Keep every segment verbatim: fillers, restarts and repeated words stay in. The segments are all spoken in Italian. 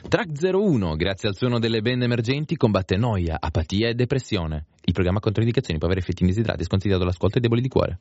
Track zero uno, grazie al suono delle band emergenti, combatte noia, apatia e depressione. Il programma controindicazioni può avere effetti indesiderati, sconsigliato all'ascolto ai deboli di cuore.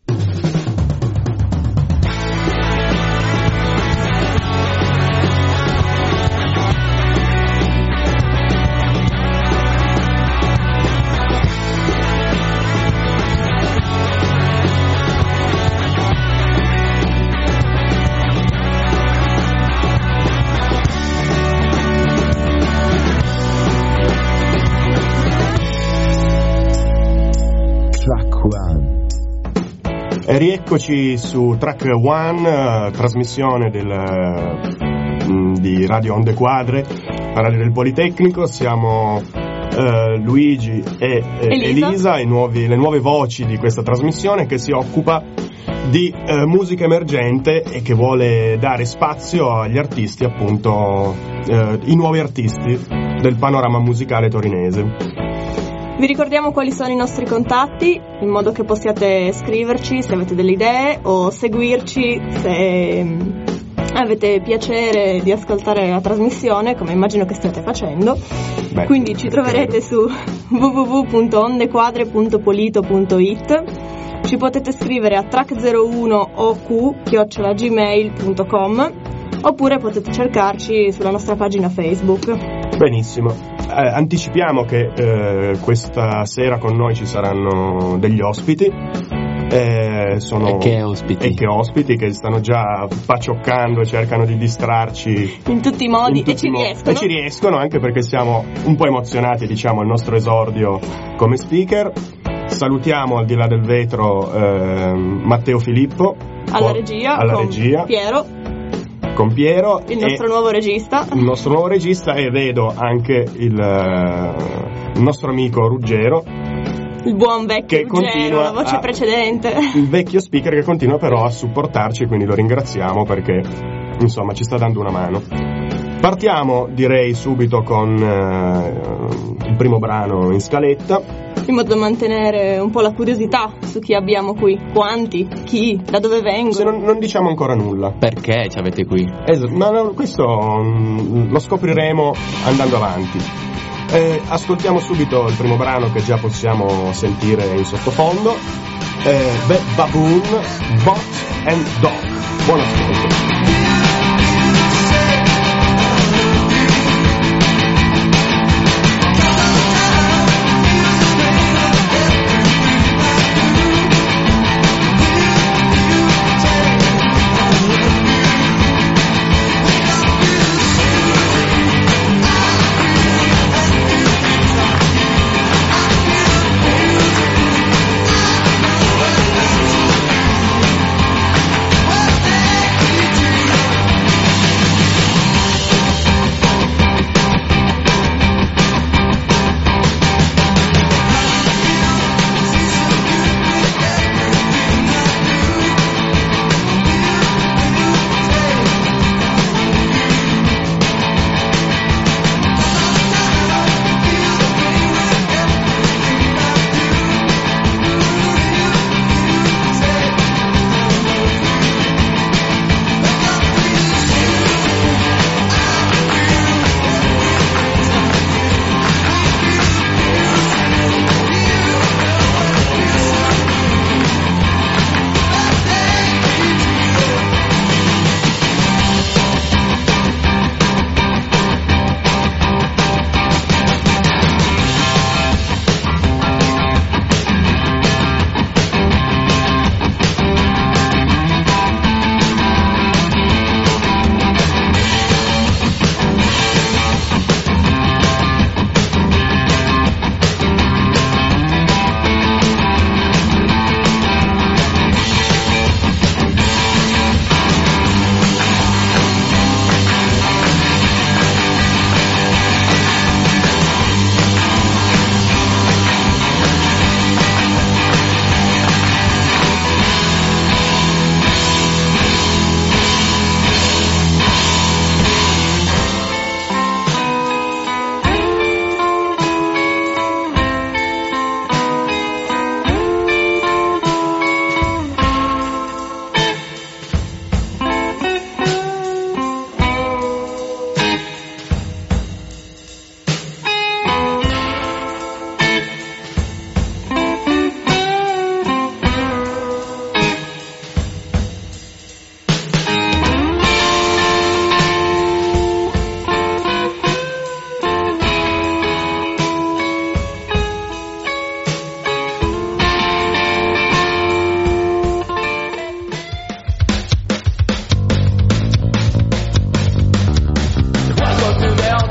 E rieccoci su Track One, uh, trasmissione del, uh, di Radio Onde Quadre, Radio del Politecnico. Siamo uh, Luigi e eh, Elisa, Elisa i nuovi, le nuove voci di questa trasmissione che si occupa di uh, musica emergente e che vuole dare spazio agli artisti, appunto, uh, i nuovi artisti del panorama musicale torinese. Vi ricordiamo quali sono i nostri contatti, in modo che possiate scriverci se avete delle idee o seguirci se avete piacere di ascoltare la trasmissione, come immagino che stiate facendo. Beh, Quindi ci troverete su w w w punto ondequadre punto polito punto i t. Ci potete scrivere a track zero uno o q chiocciola gmail punto com, oppure potete cercarci sulla nostra pagina Facebook. Benissimo. Eh, anticipiamo che eh, questa sera con noi ci saranno degli ospiti. Eh, sono e che ospiti? E che ospiti che stanno già pacioccando e cercano di distrarci in tutti i modi, tutti e ci mo- riescono. E ci riescono, anche perché siamo un po' emozionati, diciamo, al nostro esordio come speaker. Salutiamo al di là del vetro eh, Matteo Filippo alla regia, alla con regia. Piero. Con Piero, il nostro nuovo regista. Il nostro nuovo regista, e vedo anche il, uh, il nostro amico Ruggero. Il buon vecchio che Ruggero, continua la voce a, precedente. Il vecchio speaker che continua però a supportarci, quindi lo ringraziamo perché, insomma, ci sta dando una mano. Partiamo, direi, subito con uh, il primo brano in scaletta, in modo da mantenere un po' la curiosità su chi abbiamo qui, quanti, chi, da dove vengono. Se non, non diciamo ancora nulla. Perché ci avete qui? Esatto, ma no, questo um, lo scopriremo andando avanti. Eh, ascoltiamo subito il primo brano che già possiamo sentire in sottofondo. Eh, Bad Baboon, Bot and Dog. Buon ascolto. What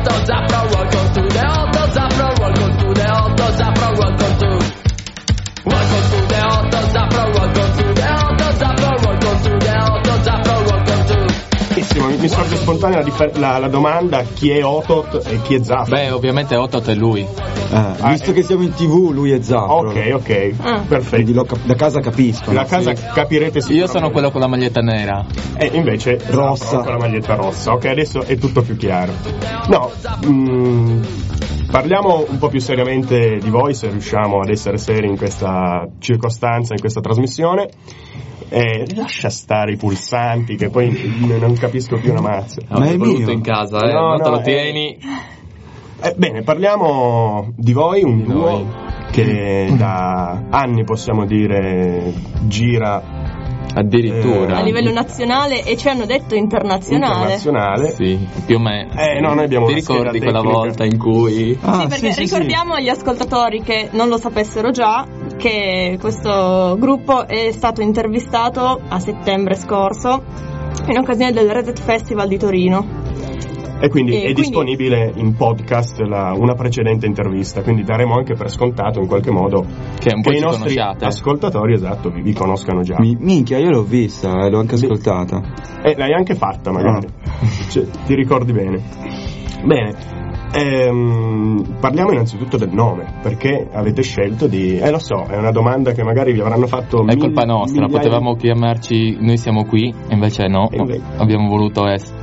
Otto Zaffron, welcome to the Otto Zaffron, welcome to the Otto Zaffron, welcome to welcome to the Otto Zaffron, welcome to the Otto Zaffron, welcome to the Otto Zaffron, welcome to. Mi, mi sorge spontanea la, dif- la, la domanda: chi è Otot e chi è Zaffron? Beh, ovviamente Otot è lui. Eh, visto che siamo in tv, lui è Zaffron. Ok, ok, Ah. perfetto. Quindi lo cap- da casa capiscono. Da casa Sì. capirete sicuramente. Io sono quello con la maglietta nera. E invece Rossa. Zaffron con la maglietta rossa. Ok, adesso è tutto più chiaro. No, mm, parliamo un po' più seriamente di voi, se riusciamo ad essere seri in questa circostanza, in questa trasmissione. Eh, lascia stare i pulsanti che poi n- non capisco più una mazza. Ma è voluto mio. in casa, eh. No, Non te no, lo eh. tieni. Eh, bene, parliamo di voi, un duo noi. che da anni, possiamo dire, gira Addirittura. A livello nazionale e ci hanno detto internazionale. internazionale. Sì, più o meno. Eh, no, noi abbiamo Ti una scheda ricordi quella tecnica. volta in cui Ah, Sì, perché sì, sì, ricordiamo agli ascoltatori che non lo sapessero già che questo gruppo è stato intervistato a settembre scorso in occasione del Reset Festival di Torino. E quindi E è quindi- disponibile in podcast la- una precedente intervista, quindi daremo anche per scontato in qualche modo che un po' che i ci nostri conosciate. ascoltatori, esatto, vi, vi conoscano già. Mi- minchia, io l'ho vista, eh, l'ho anche Sì. ascoltata. E l'hai anche fatta magari, Cioè, ti ricordi bene. Bene, ehm, parliamo innanzitutto del nome, perché avete scelto di... Eh lo so, è una domanda che magari vi avranno fatto... È mil- colpa nostra, migliaia- potevamo chiamarci Noi siamo qui, invece no, E invece- abbiamo voluto essere.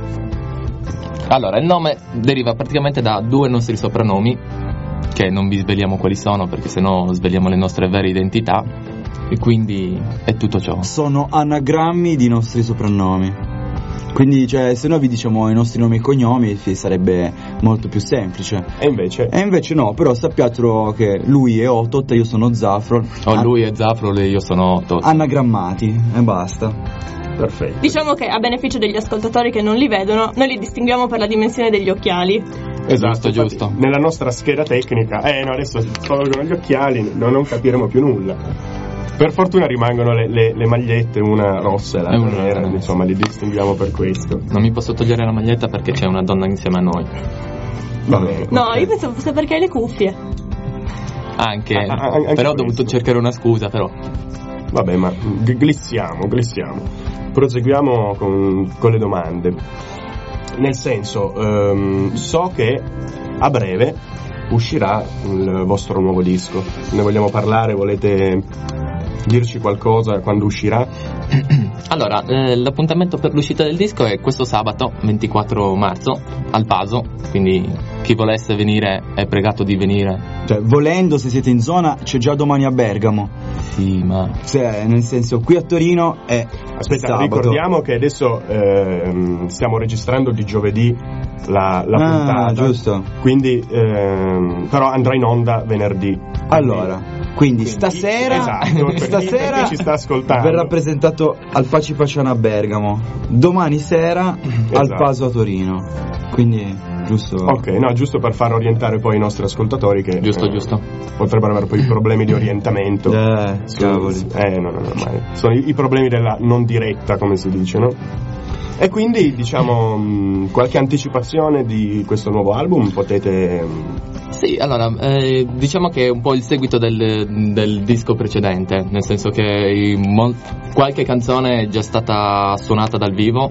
Allora, il nome deriva praticamente da due nostri soprannomi, che non vi sveliamo quali sono, perché sennò sveliamo le nostre vere identità, e quindi è tutto ciò. Sono anagrammi di nostri soprannomi. Quindi, cioè, se noi vi diciamo i nostri nomi e cognomi fi- sarebbe molto più semplice. E invece... E invece no, però sappiatelo che lui è Otot e io sono Zaffron. Oh, lui è Zaffron e io sono Otto. Anagrammati e basta. Perfetto. Diciamo che a beneficio degli ascoltatori che non li vedono, noi li distinguiamo per la dimensione degli occhiali. Esatto, Giusto, infatti, giusto. Nella nostra scheda tecnica, eh no, adesso solo con gli occhiali no, non capiremo più nulla. Per fortuna rimangono le, le, le magliette, una rossa e E l'altra una nera, nera. insomma, li distinguiamo per questo. Non mi posso togliere la maglietta perché c'è una donna insieme a noi. Va bene. No, ok. io pensavo fosse perché hai le cuffie. Anche, Ah, ah, anche però ho questo. dovuto cercare una scusa, però. Vabbè, ma g- glissiamo, glissiamo. Proseguiamo con, con le domande. Nel senso, ehm, so che a breve uscirà il vostro nuovo disco. Ne vogliamo parlare? Volete dirci qualcosa quando uscirà? Allora, eh, l'appuntamento per l'uscita del disco è questo sabato, ventiquattro marzo, al Paso, quindi chi volesse venire è pregato di venire. Cioè, volendo, se siete in zona, c'è già domani a Bergamo. Sì, ma... Cioè, nel senso, qui a Torino è Aspetta, sabato. ricordiamo che adesso ehm, stiamo registrando di giovedì la, la Ah, puntata. giusto. Quindi, ehm, però andrà in onda venerdì. Allora, quindi, Quindi, stasera, esatto, per chi- stasera per chi ci sta ascoltando. verrà presentato al Paci Paciano a Bergamo. Domani sera al Esatto. Paso a Torino. Quindi, giusto. Ok, no, giusto per far orientare poi i nostri ascoltatori che Giusto, eh, giusto. potrebbero avere poi problemi di orientamento. Eh, Su- cavoli. Eh, no, no, no, ma sono i, i problemi della non diretta, come si dice, no? E quindi, diciamo, mh, qualche anticipazione di questo nuovo album potete... mh, Sì, allora, eh, diciamo che è un po' il seguito del, del disco precedente, nel senso che i mol- qualche canzone è già stata suonata dal vivo,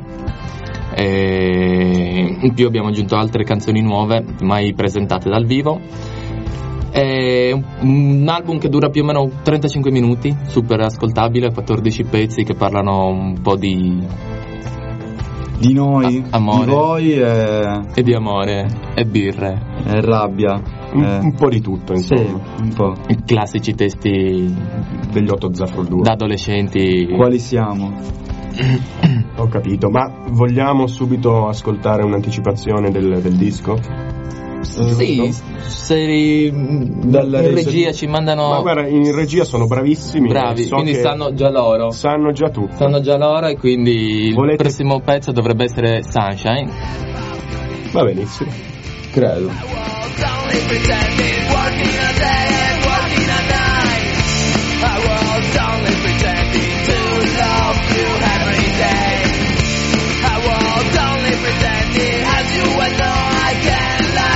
e in più abbiamo aggiunto altre canzoni nuove, mai presentate dal vivo. È un, un album che dura più o meno trentacinque minuti, super ascoltabile, quattordici pezzi che parlano un po' di... Di noi, A- amore. di voi e, e di amore e birre, e rabbia. un, Eh. un po' di tutto, Sì, insomma, un po'. i classici testi degli Otto Zaffron due. da adolescenti. Quali siamo? Ho capito, ma vogliamo subito ascoltare un'anticipazione del, del disco? Sì, se i- Dalla in resa- regia ci mandano Ma guarda, in regia sono bravissimi. bravi, so quindi che sanno già loro. sanno già tutto. Sanno già loro e quindi Volete- il prossimo pezzo dovrebbe essere Sunshine. Va benissimo. Credo. Only pretending, working a day and working a night. I was only pretending to love you every day. I was only pretending, as you well know I can't lie.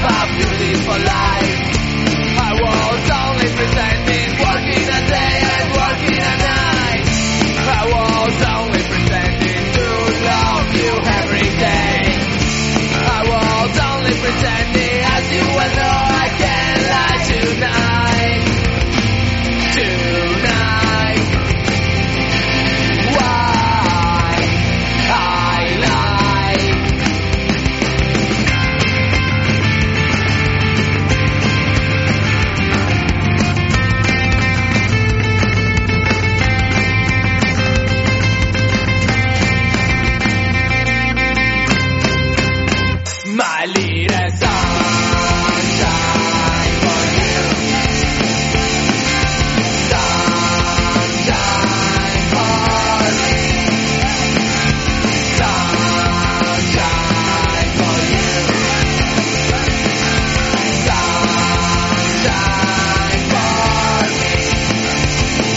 a beautiful life. I was only pretending, working a day and working a night. I was only pretending to love you every day. I was only pretending, as you well know, I can't lie tonight. Tonight. Why I lie? My little sunshine for you. Sunshine for me. Sunshine for you. Sunshine for me.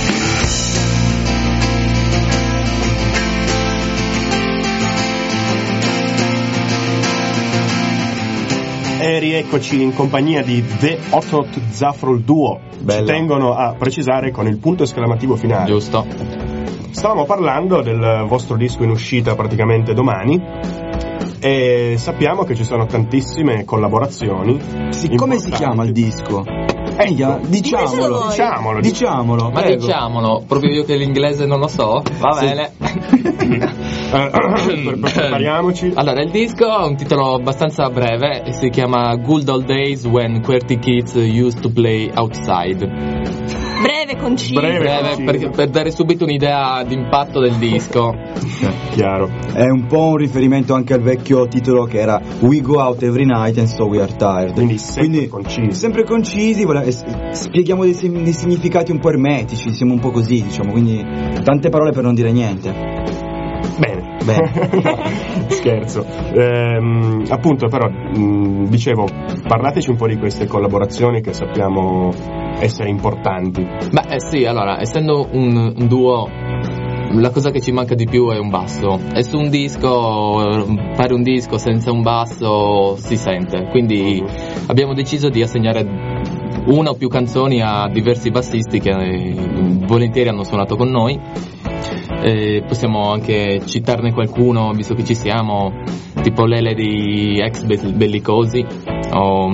E rieccoci in compagnia di The Hot Hot Zafrol Duo. Bella. Ci tengono a precisare con il punto esclamativo finale. Giusto. Stavamo parlando del vostro disco in uscita praticamente domani e sappiamo che ci sono tantissime collaborazioni. Sì, come si importanti. chiama il disco? Ecco, Diciamolo, voi. diciamolo. diciamolo. Ma prego. diciamolo, proprio io che l'inglese non lo so, va Sì. bene. Eh, pre- prepariamoci. Allora, il disco ha un titolo abbastanza breve e si chiama Good Old Days When Qwerty Kids Used to Play Outside. Breve, conciso. Breve. Breve, per, per dare subito un'idea d'impatto del disco. Chiaro. È un po' un riferimento anche al vecchio titolo che era We Go Out Every Night and So We Are Tired. Quindi sempre concisi. Sempre concisi, vole- es- spieghiamo dei, sim- dei significati un po' ermetici, siamo un po' così, diciamo, quindi tante parole per non dire niente. Bene. Bene. Scherzo. Ehm, appunto, però, mh, dicevo, parlateci un po' di queste collaborazioni che sappiamo essere importanti. Beh, eh sì, allora, essendo un, un duo, la cosa che ci manca di più è un basso. E su un disco, eh, fare un disco senza un basso si sente. Quindi abbiamo deciso di assegnare una o più canzoni a diversi bassisti che eh, volentieri hanno suonato con noi. E possiamo anche citarne qualcuno, visto che ci siamo, tipo Lele di Ex Bellicosi, o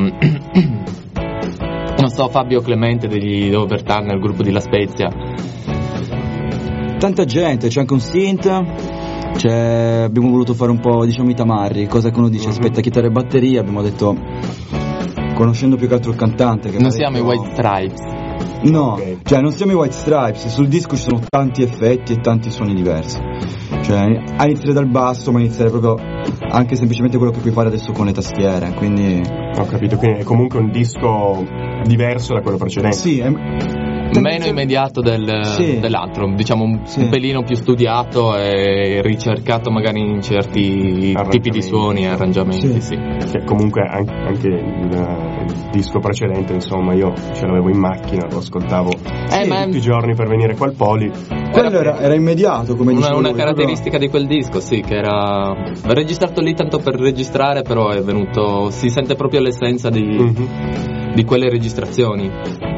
non so, Fabio Clemente degli Overturn, il gruppo di La Spezia. Tanta gente, c'è anche un synth, c'è, abbiamo voluto fare un po', diciamo, i tamarri, cosa che uno dice, aspetta, chitarra e batteria, abbiamo detto, conoscendo più che altro il cantante. Che Non ha siamo i detto- White Stripes. No, Ok. cioè non siamo i White Stripes, sul disco ci sono tanti effetti e tanti suoni diversi. Cioè, a iniziare dal basso, ma iniziare proprio anche semplicemente quello che puoi fare adesso con le tastiere, quindi Ho capito, quindi è comunque un disco diverso da quello precedente. sì, è... Meno immediato del, Sì. dell'altro, diciamo un, Sì. un pelino più studiato e ricercato magari in certi tipi di suoni e arrangiamenti, Sì. sì. Che comunque an- anche il, il disco precedente, insomma, io ce l'avevo in macchina, lo ascoltavo Eh, ma tutti i giorni per venire qua al Poli. quello era, era immediato, come una, dicevo una lui, caratteristica di quel disco, sì, che era registrato lì tanto per registrare, però è venuto, si sente proprio l'essenza di, Mhm. di quelle registrazioni.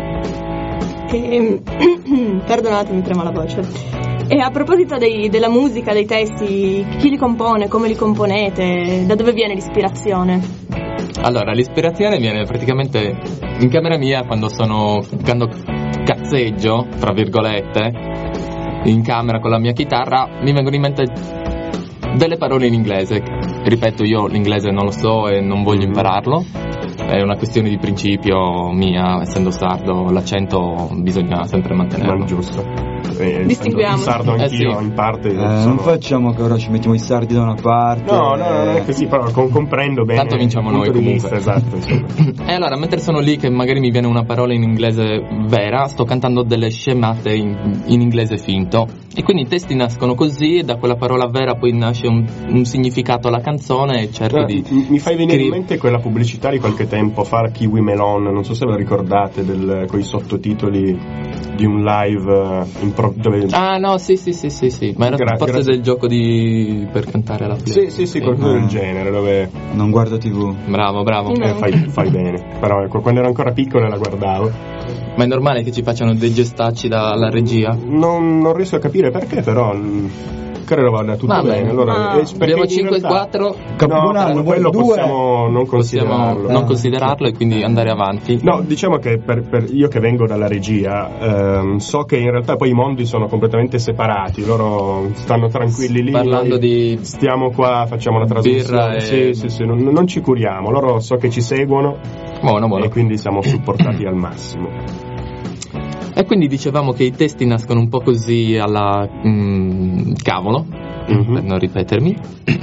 E, perdonate, mi trema la voce. E a proposito dei- della musica, dei testi, chi li compone, come li componete, da dove viene l'ispirazione? Allora, l'ispirazione viene praticamente in camera mia quando sono, quando cazzeggio, tra virgolette, in camera con la mia chitarra, mi vengono in mente delle parole in inglese. Ripeto, io l'inglese non lo so e non voglio impararlo, è una questione di principio mia, essendo sardo, l'accento bisogna sempre mantenerlo. Ma giusto. Eh, Distinguiamo. il sardo Eh, anch'io, sì. in parte. Eh, sono- non facciamo che ora ci mettiamo i sardi da una parte. No, no, non è eh, così, però com- comprendo bene. Tanto vinciamo il punto noi, di comunque. vista, esatto, insomma. E allora, mentre sono lì che magari mi viene una parola in inglese vera, sto cantando delle scemate in, in inglese finto. E quindi i testi nascono così e da quella parola vera poi nasce un, un significato alla canzone e cerco Eh, di... mi- Mi fai venire in scri- mente quella pubblicità di qualche tempo fa, Kiwi Melon, non so se ve la ricordate, del, con i sottotitoli di un live eh, improvvisato No, dove... Ah no, sì sì sì sì sì, ma era Gra- forse grazie. del gioco di per cantare alla Sì, play. sì, sì, qualcosa del genere, dove Non guardo tivù. Bravo, bravo. Sì, eh, fai, fai bene. Però ecco, quando ero ancora piccolo la guardavo. Ma è normale che ci facciano dei gestacci dalla regia? Non, non riesco a capire perché, però mh, credo vada tutto Va bene. bene. Allora, Ah. eh, perché Abbiamo in cinque e realtà- quattro, Capodanno, no, poi quello due. possiamo non possiamo considerarlo. non considerarlo e quindi andare avanti. No, diciamo che per, per io che vengo dalla regia, ehm, so che in realtà poi i mondi sono completamente separati, loro stanno tranquilli lì. Parlando noi di stiamo qua, facciamo la trasmissione. birra e- Sì, sì, sì, non, non ci curiamo, loro so che ci seguono buono, buono. e quindi siamo supportati al massimo. E quindi dicevamo che i testi nascono un po' così alla mm, cavolo, Mhm. per non ripetermi.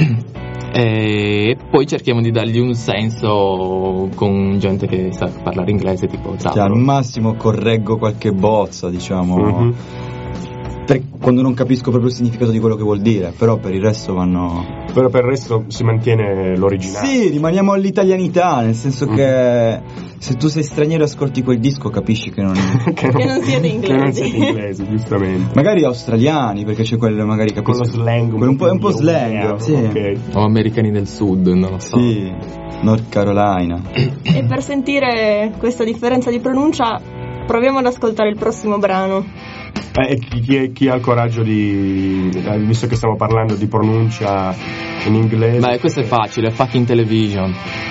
E poi cerchiamo di dargli un senso con gente che sa parlare inglese, tipo Cioè, al Zapro. massimo correggo qualche bozza, diciamo, Mhm. per- quando non capisco proprio il significato di quello che vuol dire, però per il resto vanno... Però per il resto si mantiene l'originale. Sì, rimaniamo all'italianità, nel senso che se tu sei straniero e ascolti quel disco capisci che non... che, Che non siete inglesi. Che non siete inglesi, giustamente. magari australiani, perché c'è quello magari Con capisco... lo slang quello un po', è un po' più slang, italiano, sì. ok. O americani del sud, non lo so. Sì, North Carolina. E per sentire questa differenza di pronuncia proviamo ad ascoltare il prossimo brano. Eh, e chi, chi, è- chi ha il coraggio di, eh, visto che stiamo parlando di pronuncia in inglese, Beh, questo è facile, fucking television.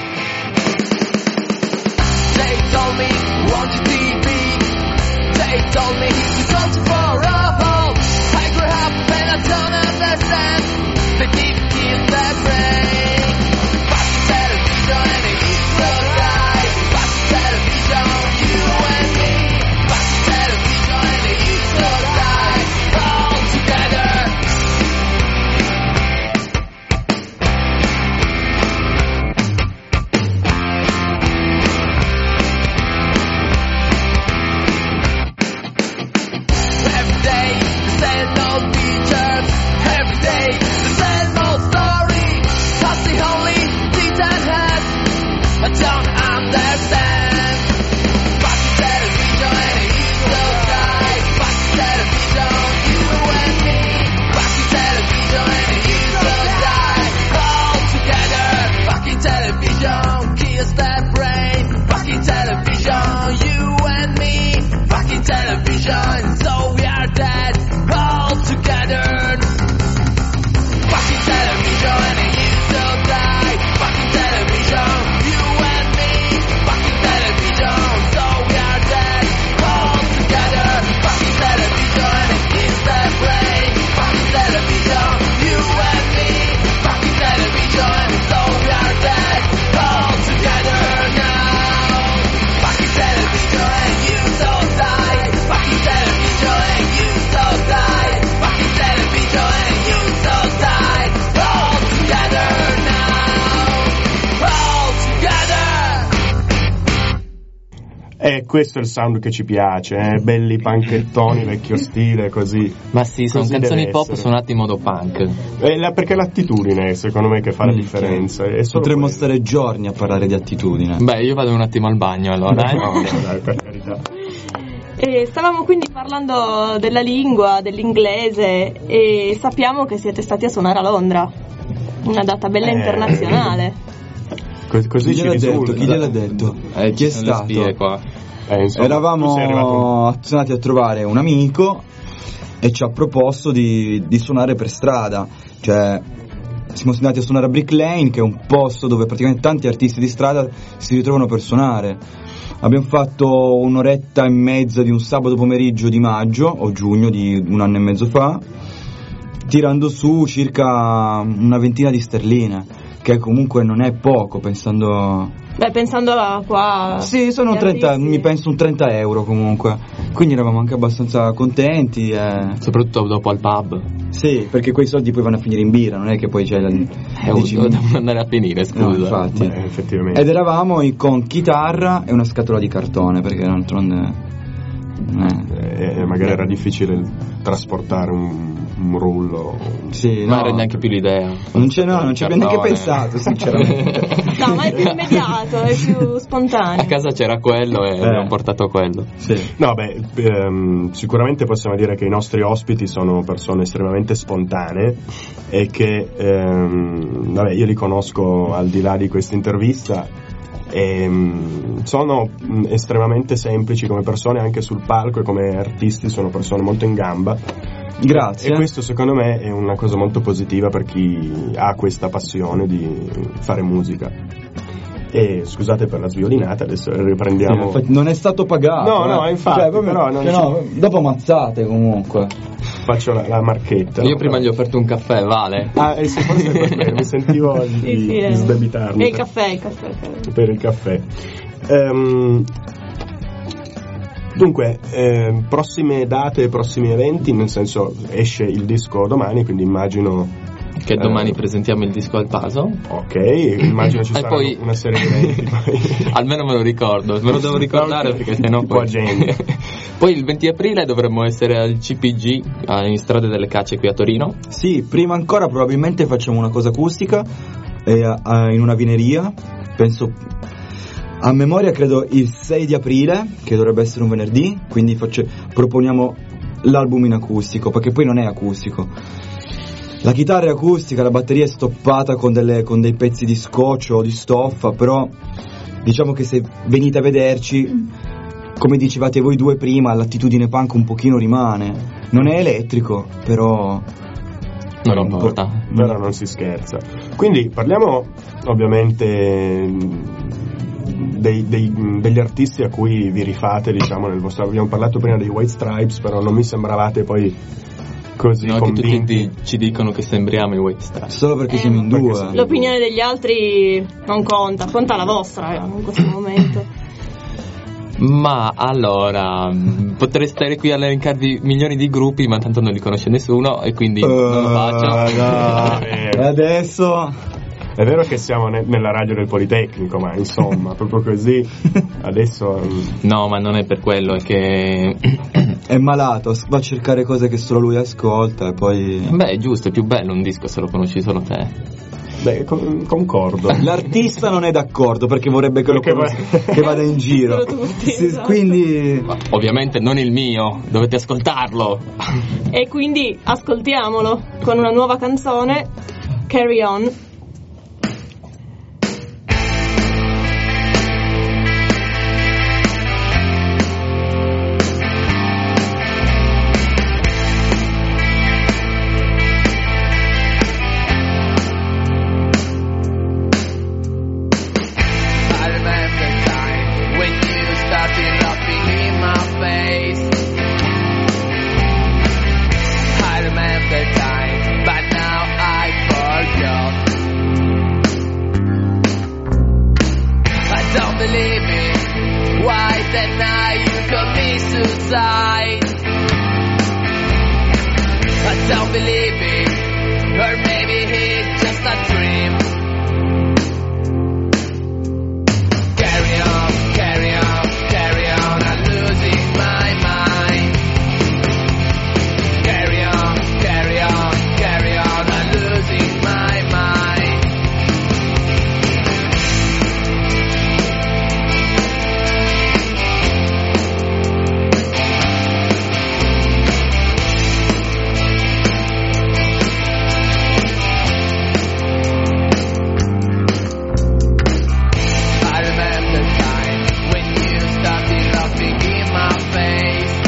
They told me, want you T V. They told me, you go too far off. I grew up and I don't understand. They didn't give their brain. Fucking television and it is so right. Fucking television, you and me. Fucking television and it is so right. All together. Every day, the same old features. Every day, the same old story. That's the only thing that has. I don't understand. Fucking television and it is so right. Fucking television, you and me. Fucking television and it is so right. All together. Fucking television kills that brain. Fucking television, you and me. Fucking television, so we are dead. All together. Fucking television and it is so right. Fucking television, you and me. Fucking television, so we are dead. All together. Fucking television and it is the brain. Fucking television, you and me. Fucking television, so we are dead. All together now. Fucking television and you so die. Fucking television and you so die. Fucking television and you so die. All together now. All together. E questo è il sound che ci piace, eh? Belli panchettoni, vecchio stile, così. Ma sì, sono Così canzoni deve pop essere. suonate in modo punk. È la- perché è l'attitudine, secondo me, che fa la Mm, differenza. È solo Potremmo quello. stare giorni a parlare di attitudine. Beh, io vado un attimo al bagno allora, eh. No, no, dai, per carità. E stavamo quindi parlando della lingua, dell'inglese e sappiamo che siete stati a suonare a Londra, una data bella Eh. internazionale. Cos- Così Chi ci gliel'ha detto? risulta. Chi gliel'ha detto? Eh, Chi ci è sono le stato? spie qua. Eh, insomma, tu sei arrivato- Eravamo andati a trovare un amico e ci ha proposto di, di suonare per strada, cioè siamo andati a suonare a Brick Lane, che è un posto dove praticamente tanti artisti di strada si ritrovano per suonare. Abbiamo fatto un'oretta e mezza di un sabato pomeriggio di maggio o giugno di un anno e mezzo fa, tirando su circa una ventina di sterline, che comunque non è poco pensando... Beh, pensando a qua... Sì, sono gli trenta, artisti. mi penso un trenta euro comunque. Quindi eravamo anche abbastanza contenti. E... Soprattutto dopo al pub. Sì, perché quei soldi poi vanno a finire in birra, non è che poi c'è la... Eh, dici- devo andare a finire, scusa. No, infatti. Beh, effettivamente. Ed eravamo in- con chitarra e una scatola di cartone, perché d'altronde... Eh. Eh, magari era difficile trasportare un, un rullo. Sì, Ma no, rende anche più l'idea. non c'è, no, non ci abbiamo neanche Cartone. pensato, sinceramente. No, ma è più immediato, è più spontaneo. A casa c'era quello e Eh. abbiamo portato quello. Sì. No, beh, ehm, sicuramente possiamo dire che i nostri ospiti sono persone estremamente spontanee e che, ehm, vabbè, io li conosco al di là di questa intervista e mm, sono mm, estremamente semplici come persone anche sul palco e come artisti sono persone molto in gamba. Grazie. E questo secondo me è una cosa molto positiva per chi ha questa passione di fare musica. E scusate per la sviolinata, adesso riprendiamo. Sì, infatti non è stato pagato. No, no, eh. infatti, Cioè, proprio- però non cioè, ci- no, dopo ammazzate comunque. Faccio la, la marchetta. Io no? prima gli ho offerto un caffè, vale? Ah, eh sì, forse è per me, mi sentivo di, Sì, sì, di è- sdebitarmi E il per- caffè, il caffè. il caffè. per il caffè. Ehm, dunque, eh, prossime date, prossimi eventi, nel senso esce il disco domani, quindi immagino. Che domani eh, presentiamo il disco al Paso. Ok, immagino ci E saranno poi- una serie di eventi. Poi. Almeno me lo ricordo, me lo devo ricordare Ok, perché sennò tipo poi... agenda. Poi il venti aprile dovremmo essere al C P G, eh, in Strada delle Cacce qui a Torino. Sì, prima ancora probabilmente facciamo una cosa acustica eh, a- in una vineria, penso a memoria credo il sei di aprile, che dovrebbe essere un venerdì, quindi faccio- proponiamo l'album in acustico, perché poi non è acustico. La chitarra è acustica, la batteria è stoppata con, delle, con dei pezzi di scotch o di stoffa, però diciamo che se venite a vederci, come dicevate voi due prima, l'attitudine punk un pochino rimane. Non è elettrico, però... Non importa. Però non si scherza. Quindi parliamo ovviamente dei, dei- degli artisti a cui vi rifate, diciamo, nel vostro. Abbiamo parlato prima dei White Stripes, però non mi sembravate poi così No, che tutti convinti. di- ci dicono che sembriamo i White Stripes. Solo perché Eh, siamo in perché due. siamo- L'opinione degli altri non conta, conta la vostra eh, in questo momento. Ma allora, mh, potrei stare qui a elencarvi milioni di gruppi, ma tanto non li conosce nessuno e quindi non lo faccio. Eh, no. Eh, E adesso... È vero che siamo ne- nella radio del Politecnico, ma insomma, proprio così, adesso. mm, No, ma non è per quello, è che... È malato, va a cercare cose che solo lui ascolta e poi... Beh, è giusto, è più bello un disco se lo conosci solo te. Beh, con- concordo. L'artista non è d'accordo perché vorrebbe che, lo Perché conosca- va- che vada in giro. Solo tutti, Sì, esatto. quindi... Ma ovviamente non il mio, dovete ascoltarlo. E quindi ascoltiamolo con una nuova canzone, Carry On. I remember the time when you started laughing in my face. I remember the time, but now I forgot. I don't believe it. Why that night you commit suicide? I don't believe it. Or maybe it's just a dream. Carry on, carry on, carry on, I'm losing my mind. Carry on, carry on, carry on, I'm losing my mind. I remember the time when you started laughing in my face.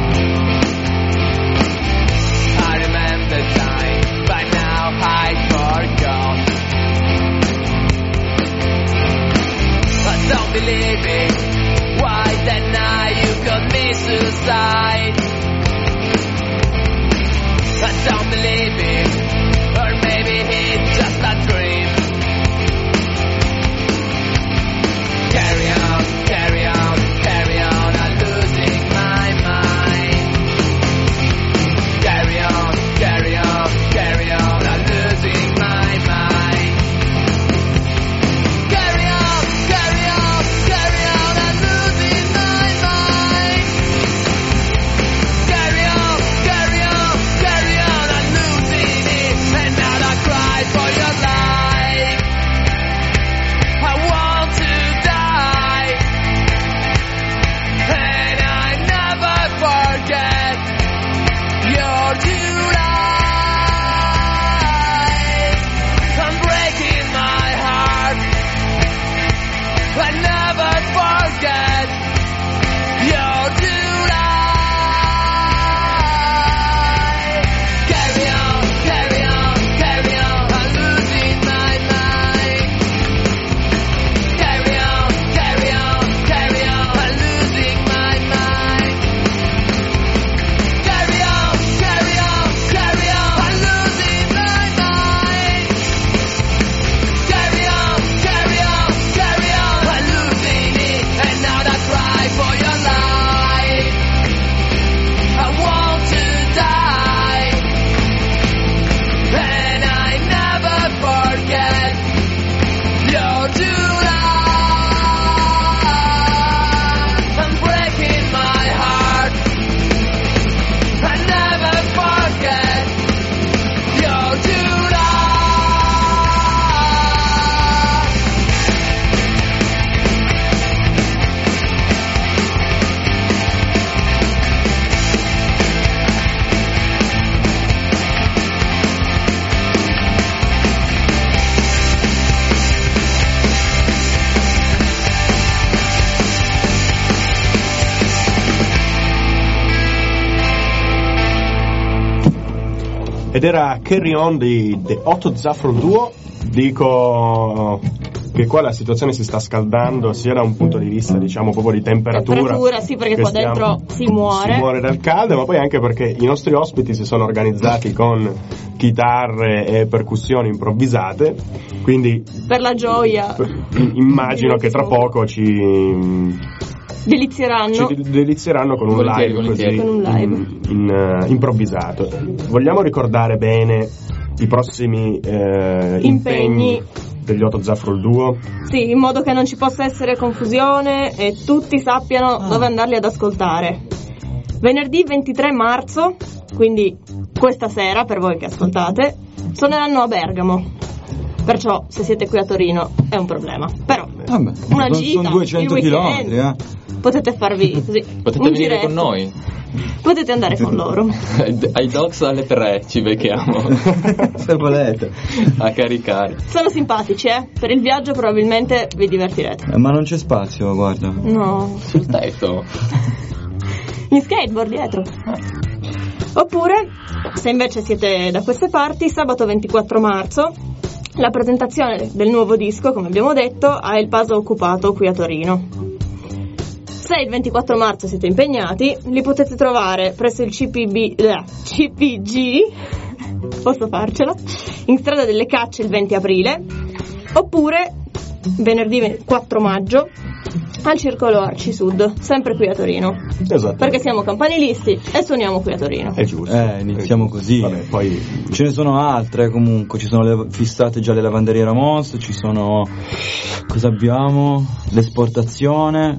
I remember the time, but now I forgot. I don't believe it. Why that night you commit suicide? I don't believe it. Or maybe it's just a dream. Carry on, carry on, carry on, I'm losing my mind. Carry on, carry on, carry on, I'm losing my mind. Carry on, carry on, carry on, I'm losing my mind. Carry on, carry on, carry on, I'm ed era Carry On di The Otto Zaffro Duo. Dico che qua la situazione si sta scaldando sia da un punto di vista, diciamo, proprio di temperatura. Temperatura, sì, perché qua stiamo, dentro si muore. Si muore dal caldo, ma poi anche perché i nostri ospiti si sono organizzati con chitarre e percussioni improvvisate, quindi per la gioia. Immagino che tra poco ci delizieranno. ci delizieranno con un volentieri, live volentieri. così Con un live. in, in, uh, improvvisato. Vogliamo ricordare bene i prossimi eh, impegni. Impegni degli Otto Zaffro Duo? Sì, in modo che non ci possa essere confusione e tutti sappiano Ah. dove andarli ad ascoltare. Venerdì ventitré marzo, quindi questa sera per voi che ascoltate, suoneranno a Bergamo. Perciò se siete qui a Torino è un problema. Però Vabbè, una sono- gita, sono duecento il weekend, chilometri, eh. potete farvi così Potete un venire giretto. con noi. Potete andare con loro. Ai Docs alle tre ci becchiamo Se volete. a caricare. Sono simpatici, eh? Per il viaggio probabilmente vi divertirete. Eh, ma non c'è spazio, guarda. No, Sul tetto. gli skateboard dietro. Oppure, se invece siete da queste parti, sabato ventiquattro marzo, la presentazione del nuovo disco, come abbiamo detto, a El Paso Occupato qui a Torino. Se il ventiquattro marzo siete impegnati, li potete trovare presso il C P B, eh, C P G, posso farcela, in strada delle Cacce il venti aprile, oppure venerdì quattro maggio al Circolo Arci Sud, sempre qui a Torino, Esatto. perché siamo campanilisti e suoniamo qui a Torino. È giusto. Eh, iniziamo così. Vabbè, poi Ce ne sono altre comunque, ci sono le fissate già le lavanderie Ramos, ci sono, cosa abbiamo? L'esportazione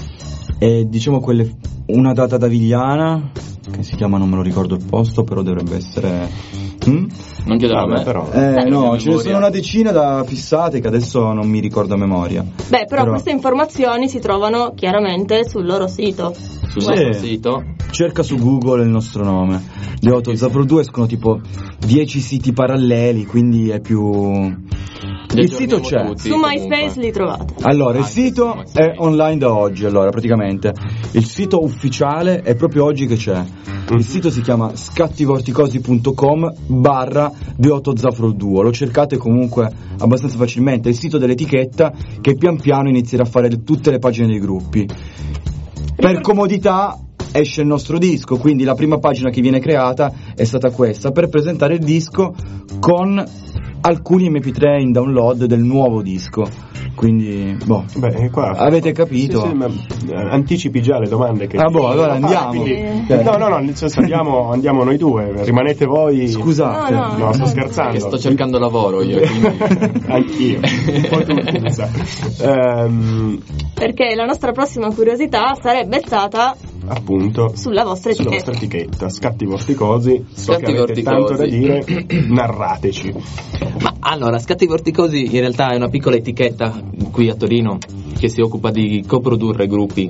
e diciamo quelle, una data da Vigliana che si chiama, non me lo ricordo il posto, però dovrebbe essere mm? Non chiedere a vabbè, me. però Eh Sì. no, ce ne Memoria. sono una decina da fissate che adesso non mi ricordo a memoria. Beh, però, Però- queste informazioni si trovano chiaramente sul loro sito. Sul Sì. nostro sito. Cerca su Google il nostro nome. The Otto Zaffro due escono tipo dieci siti paralleli, quindi è più... Li Il sito aggiorniamo c'è. tutti, Su comunque. MySpace li trovate. Allora, il Anche sito su MySpace. è online da oggi, allora, praticamente. Il sito ufficiale è proprio oggi che c'è. Il sito si chiama scattivorticosi.com barra The Otto Zaffro Duo. Lo cercate comunque abbastanza facilmente. È il sito dell'etichetta che pian piano inizierà a fare tutte le pagine dei gruppi. Per comodità esce il nostro disco, quindi la prima pagina che viene creata è stata questa, per presentare il disco con alcuni M P tre in download del nuovo disco. Quindi, boh, beh, qua avete capito? Sì, sì, ma eh, anticipi già le domande che Ah, boh, allora andiamo. quindi- Eh. no no no nel senso andiamo, andiamo noi due, rimanete voi. Scusate. No, no. No, sto scherzando. Che sto cercando lavoro io, quindi... Anch'io, un po' tutti, mi sa. Ehm, Perché la nostra prossima curiosità sarebbe stata appunto sulla vostra sulla etichetta. vostra etichetta Scatti Vorticosi. So Scatti che avete Vorticosi. tanto da dire, narrateci. Ma allora, Scatti Vorticosi in realtà è una piccola etichetta qui a Torino che si occupa di coprodurre gruppi.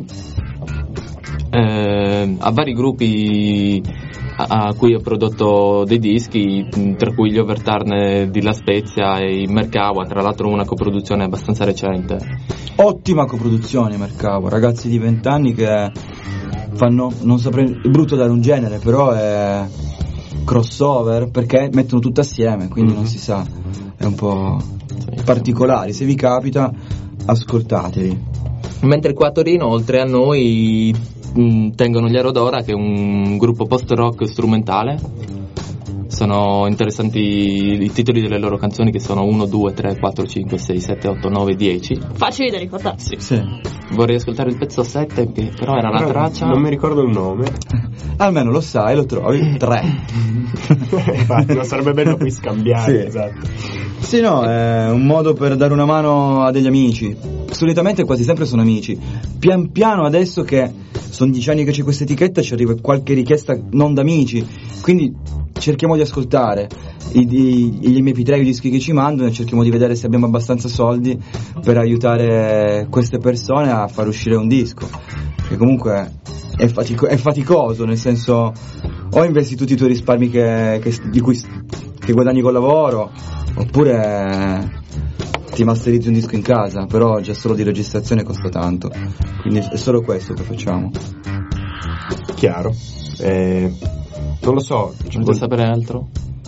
Eh, a vari gruppi a, a cui ho prodotto dei dischi, mh, tra cui gli Overturn di La Spezia e i Mercawa, tra l'altro una coproduzione abbastanza recente. Ottima coproduzione, Mercavo, ragazzi di venti anni che fanno, non saprei, è brutto dare un genere, però è crossover perché mettono tutto assieme, quindi non si sa, è un po' particolari. Se vi capita, ascoltateli. Mentre qua a Torino, oltre a noi, mh, tengono gli Aerodora, che è un gruppo post-rock strumentale. Sono interessanti i titoli delle loro canzoni, che sono uno, due, tre, quattro, cinque, sei, sette, otto, nove, dieci. Facili da ricordare. Sì. Sì. Vorrei ascoltare il pezzo sette, che però era la Però traccia. non mi ricordo il nome. Almeno lo sai, lo trovi. Tre. Infatti non sarebbe bello qui scambiare. Sì. Esatto. Sì, no, è un modo per dare una mano a degli amici. Solitamente quasi sempre sono amici. Pian piano, adesso che sono dieci anni che c'è questa etichetta, ci arriva qualche richiesta non da amici. Quindi cerchiamo di ascoltare i, i, gli M P tre, i dischi che ci mandano, e cerchiamo di vedere se abbiamo abbastanza soldi per aiutare queste persone a far uscire un disco. Perché comunque è, fatico- è faticoso, nel senso, o investi tutti i tuoi risparmi che, che, di cui, che guadagni col lavoro, oppure ti masterizzi un disco in casa, però già solo di registrazione costa tanto, quindi è solo questo che facciamo. Chiaro. Eh, non lo so. Volete sapere altro?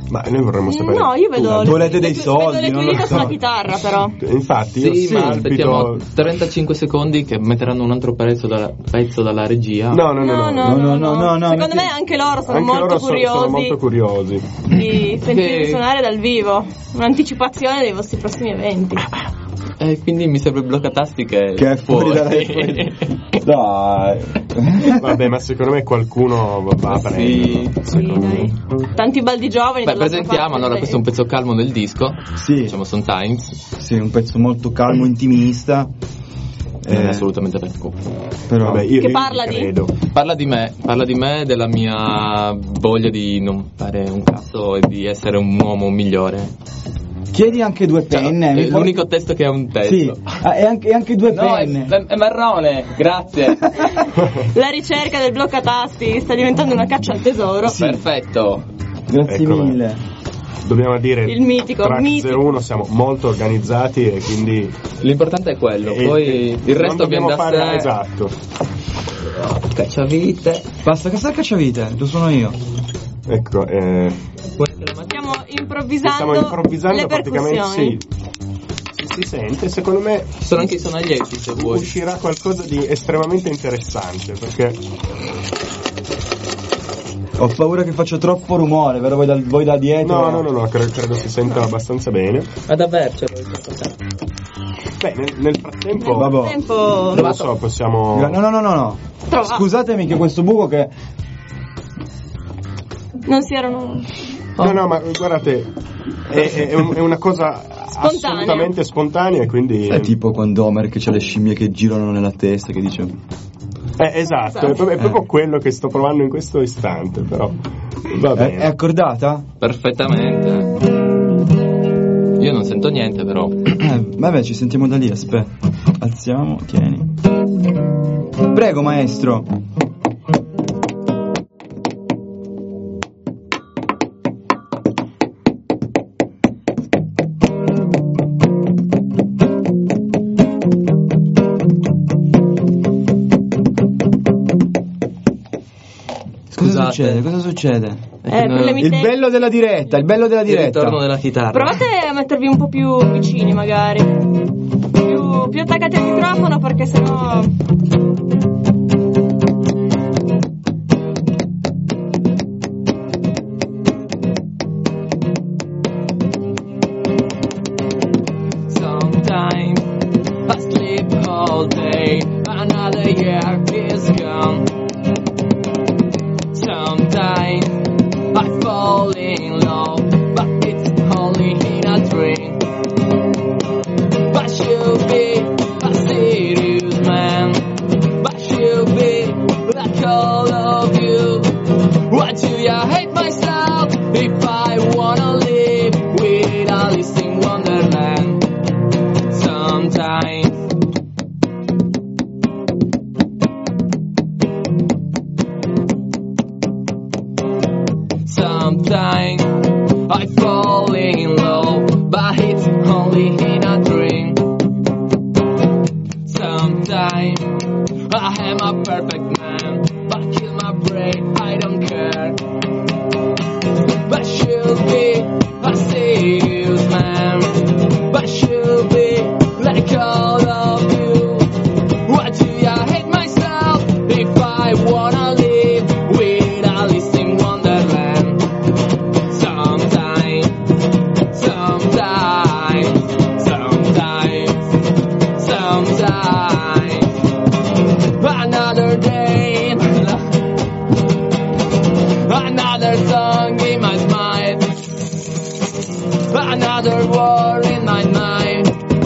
Ma noi vorremmo sapere. No, io vedo. Tu volete le- dei le- soldi, vedo le non tue lo dita so. sulla chitarra, però. Infatti, io Sì, ma aspettiamo subito. trentacinque secondi che metteranno un altro pezzo, da, pezzo dalla regia. No, no, no, no. no, no, no, no, no, Secondo metti- me anche loro sono Anche molto loro so- curiosi sono molto curiosi. di sentirvi Che- suonare dal vivo. Un'anticipazione dei vostri prossimi eventi. E quindi mi serve il bloccatasti che, Che è fuori dalla Dai. Vabbè, ma secondo me qualcuno va a Sì. prendere. Sì, dai. Tanti baldi giovani. Beh, dall'altra presentiamo parte allora, del- questo è un pezzo calmo del disco. Sì, Diciamo Sometimes. sì, un pezzo molto calmo, intimista. Non è Eh, assolutamente vero. però Vabbè, io, Che io parla di? credo. Parla di me, parla di me, della mia voglia di non fare un cazzo e di essere un uomo migliore. chiedi anche due Cioè, penne. è mi porti- l'unico testo che è un testo. Sì, ah, e anche, e anche due No, è, penne. è- è marrone, grazie. La ricerca del bloccatasti sta diventando una caccia al tesoro. Perfetto. Grazie Ecco, mille. Dobbiamo dire Il mitico, Track mitico. zero uno siamo molto organizzati e quindi L'importante è quello, e- poi e il resto non viene dobbiamo da fare sé. esatto. Cacciavite. Basta castare cacciavite, lo sono io. Ecco, eh, Stiamo improvvisando, stiamo improvvisando le praticamente percussioni. sì. Si, si sente, secondo me Ci sono anche i sonaglietti se vuoi. uscirà qualcosa di estremamente interessante perché Ho paura che faccia troppo rumore, vero? Voi da, voi da dietro. no, no, no, no, credo, credo si senta abbastanza bene. Ad avercelo. Beh, nel, nel frattempo Vabbè. Nel tempo non lo so, possiamo No, no, no, no, no. Trova. Scusatemi che questo buco che. non si erano. No, no, ma guardate, è, è- è un- è una cosa Spontanea. assolutamente spontanea, quindi È tipo quando Homer che c'ha le scimmie che girano nella testa, che dice. Eh, esatto, è proprio, è proprio quello che sto provando in questo istante, però va È, bene. è accordata? Perfettamente. Io non sento niente però. Eh, vabbè, ci sentiamo da lì, aspetta. Alziamo, tieni. Prego, maestro. Cosa Scusate. succede? Cosa succede? È Eh, che problemi Il te- bello della diretta, il bello della il diretta. ritorno della chitarra. Provate a mettervi un po' più vicini, magari. Più, più attaccati al microfono, perché sennò. Sometimes I sleep all day, another year is gone. Sometimes I fall in love, but it's only in a dream. But you'll be a serious man, but you'll be like all of you. Why do you hate myself if I wanna live with Alice in Wonderland? Sometimes Sometimes I fall in love, but it's only in a dream. Sometimes I am a perfect man, but kill my brain, I don't care. But she'll be a serious man, but she'll be like all of you. Why do you hate myself if I wanna live with Alice in Wonderland? Sometimes, sometimes, sometimes, sometimes. Another day, another song in my mind, another war in my mind,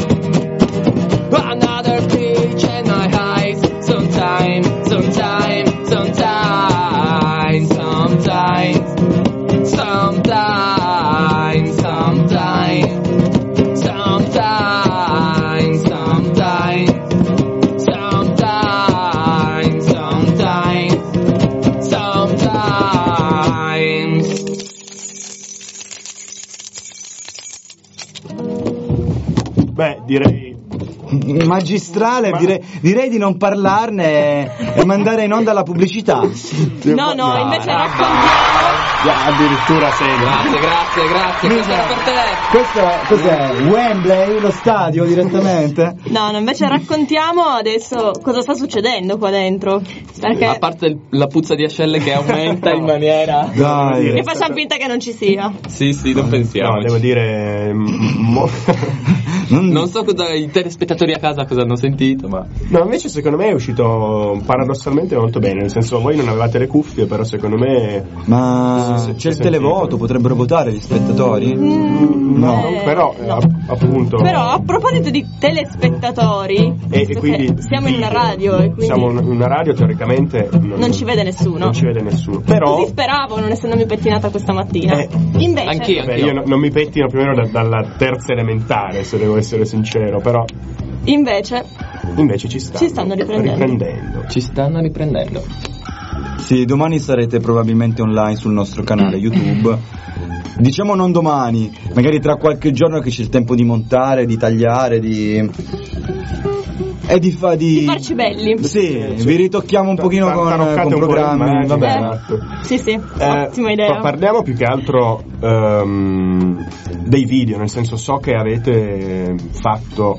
another peach in my eyes. Sometimes, sometimes, sometimes, sometimes, sometimes, sometimes, sometimes, sometimes. Sometimes, sometimes, sometimes. Beh, direi magistrale, Ma- direi, direi di non parlarne e mandare in onda la pubblicità. No, no, invece no, raccontiamo. Ah, addirittura sei. Grazie, grazie, grazie. Questo era per te. Questo è, cos'è? Wembley, lo stadio direttamente? No, no, invece raccontiamo adesso cosa sta succedendo qua dentro. Perché A parte il- la puzza di ascelle che aumenta in maniera. Dai. che facciamo finta che non ci sia. Sì, sì, non No, pensiamo. devo dire. m- mo- Non- Non so cosa i telespettatori a casa cosa hanno sentito, ma. No, invece secondo me è uscito paradossalmente molto bene, nel senso voi non avevate le cuffie, però secondo me. Ma Sì, sì, c'è il sì, televoto, sì. potrebbero votare gli spettatori? Mm, No, eh, non- però eh, no. app- appunto. Però a proposito di telespettatori, e, e visto quindi che siamo in una video. radio e quindi Siamo in una radio teoricamente non, non ci vede nessuno. Non ci vede nessuno. Però Così speravo, non essendomi pettinata questa mattina. Eh, Invece, anch'io. vabbè, io no- non mi pettino più o meno da- dalla terza elementare, se devo essere sincero, però invece, invece ci stanno, Ci stanno riprendendo. riprendendo. Ci stanno riprendendo. Sì, domani sarete probabilmente online sul nostro canale YouTube. Diciamo non domani, magari tra qualche giorno che c'è il tempo di montare, di tagliare, di... E di, fa, di... di farci belli. Sì, vi ritocchiamo un pochino con, Taroccate con un po' programmi, l'immagine, vabbè. esatto. Sì, sì, Eh, ottima idea. pa- parliamo più che altro ehm, dei video, nel senso so che avete fatto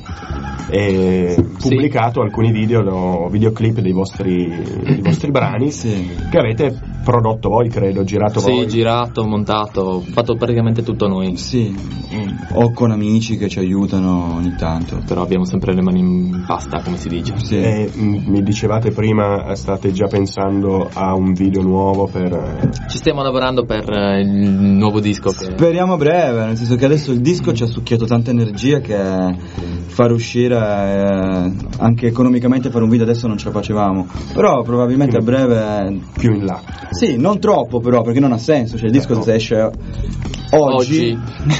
e Sì. pubblicato alcuni video, no, videoclip dei vostri, dei vostri brani Sì. che avete prodotto voi, credo, girato Sì, voi. girato, montato, fatto praticamente tutto noi. Sì, o con amici che ci aiutano ogni tanto. Però abbiamo sempre le mani in pasta, come si dice. Sì. E, mm, mi dicevate prima, eh, state già pensando a un video nuovo per... eh, Ci stiamo lavorando per eh, il nuovo disco che... Speriamo a breve, nel senso che adesso il disco ci ha succhiato tanta energia che far uscire, eh, anche economicamente fare un video adesso non ce la facevamo. Però probabilmente a breve... più in là. Sì, non troppo però, perché non ha senso, cioè il disco se esce oggi, Oggi.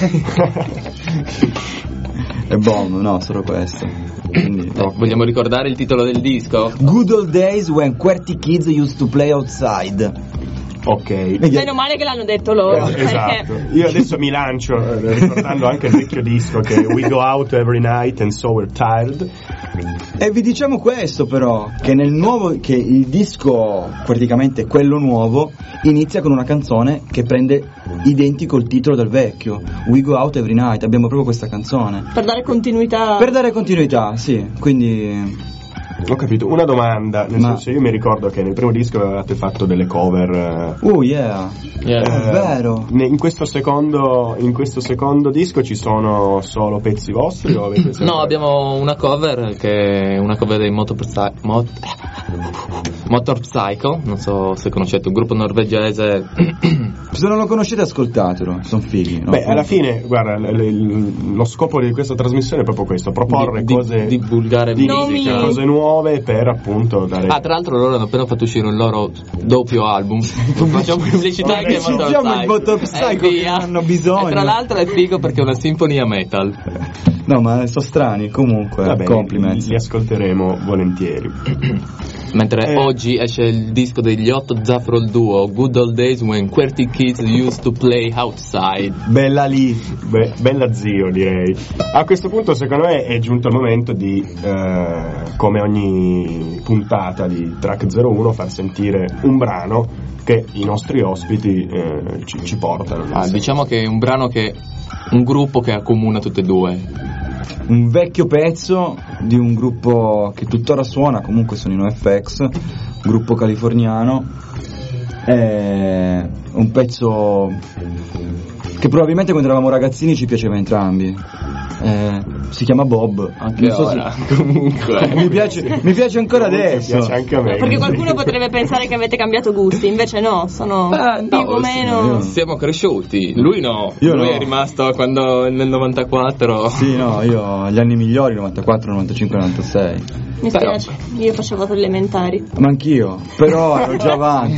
è bomb, no, solo questo. Quindi, Eh, vogliamo ricordare il titolo del disco? Good old days when QWERTY kids used to play outside. Ok. Meno male che l'hanno detto loro. Eh, esatto. perché- Io adesso mi lancio eh, ricordando anche il vecchio disco che We Go Out Every Night and So We're Tired. E vi diciamo questo però, che nel nuovo, che il disco, praticamente quello nuovo, inizia con una canzone che prende identico il titolo del vecchio, We Go Out Every Night, abbiamo proprio questa canzone. Per dare continuità. Per dare continuità, sì, quindi... Ho capito. Una domanda, nel Ma- senso io mi ricordo che nel primo disco avevate fatto delle cover. Oh yeah, Yeah. È vero. ne- In questo secondo in questo secondo disco ci sono solo pezzi vostri o avete sempre- No, abbiamo una cover che è una cover dei Motor, Psy- Mot- Motor Psycho, non so se conoscete, un gruppo norvegese. Se non lo conoscete ascoltatelo, sono fighi. No? Beh, alla fine, guarda, l- l- lo scopo di questa trasmissione è proprio questo, proporre Di- di- cose divulgare di- musica. cose nuove per appunto dare Ah, tra l'altro loro hanno appena fatto uscire un loro doppio album. Facciamo pubblicità anche a Motor Pubblicizziamo il Psycho. Motor Eh, Psycho che via. hanno bisogno. E tra l'altro è figo perché è una sinfonia metal. No, ma sono strani, comunque, Va bene, compliments. li ascolteremo volentieri. Mentre Eh. oggi esce il disco degli otto Zaffrol Duo, Good Old Days When QWERTY Kids Used to Play Outside. Bella lì. Beh, bella zio, direi. A questo punto, secondo me, è giunto il momento di, eh, come ogni puntata di Track zero uno, far sentire un brano che i nostri ospiti eh, ci, ci portano. Ah, diciamo che è un brano che un gruppo che accomuna tutte e due. Un vecchio pezzo di un gruppo che tuttora suona, comunque sono i NoFX, un gruppo californiano. È un pezzo che probabilmente quando eravamo ragazzini ci piaceva entrambi. Eh, si chiama Bob. Anche Non so ora, se- comunque. mi, piace, mi piace ancora Comunque adesso. piace anche a me. Perché quindi- qualcuno potrebbe pensare che avete cambiato gusti, invece no, sono Eh, più no, o meno. sì, Siamo cresciuti, lui no, Io lui no. è rimasto quando nel novantaquattro. Sì, no, io gli anni migliori, novantaquattro, novantacinque, novantasei. Mi Però- spiace, io facevo le elementari. Ma anch'io, però ero già avanti.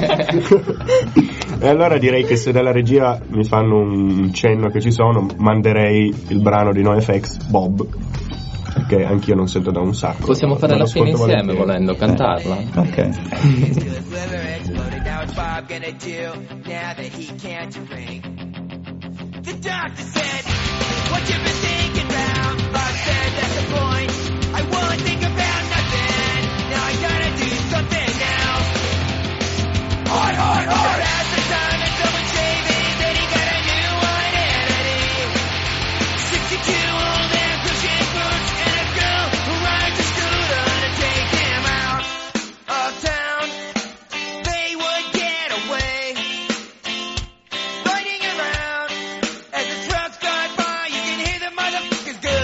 E allora direi che se dalla regia mi fanno un cenno che ci sono, manderei il brano di NoFX, Bob, che anch'io non sento da un sacco. Possiamo fare Ma lo la fine ascolto insieme volentieri. volendo, cantarla. Ok. Liver exploded, now what's Bob gonna do now that he can't drink? The doctor said, what you been thinking about? Bob said that's the point. I won't think about nothing. Now I gotta do something else. Hard, hard, hard. Past the time and someone shaving, then he got a new identity. sixty-two old and pushing boots and a girl who rides a scooter to take him out of town. They would get away, riding around as the trucks drive by. You can hear the motherfuckers go.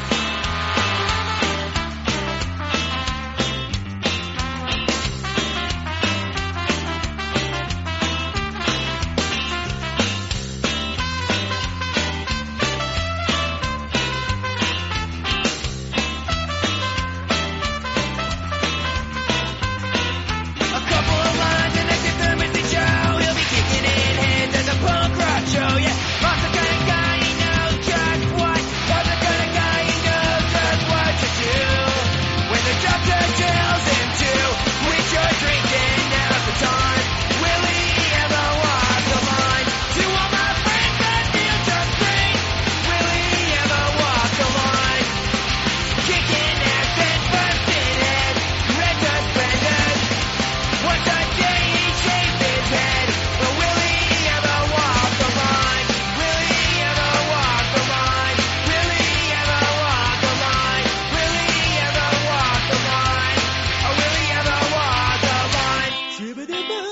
A couple of lines and next to them is the Joe. He'll be kicking in heads at the punk rock show. Yeah, Bob's the kind of guy he knows just what. Bob's the kind of guy he knows just what to do. When the doctor tells him to quit your drinking, now's the time. Will he ever walk the line? To all my friends that feel just great, will he ever walk the line? Kicking ass and busting heads, red suspenders. Once a day he shaved his head, but will he ever walk the line? Will he ever walk the line? Will he ever walk the line? Will he ever walk the line? Or will he ever walk the line?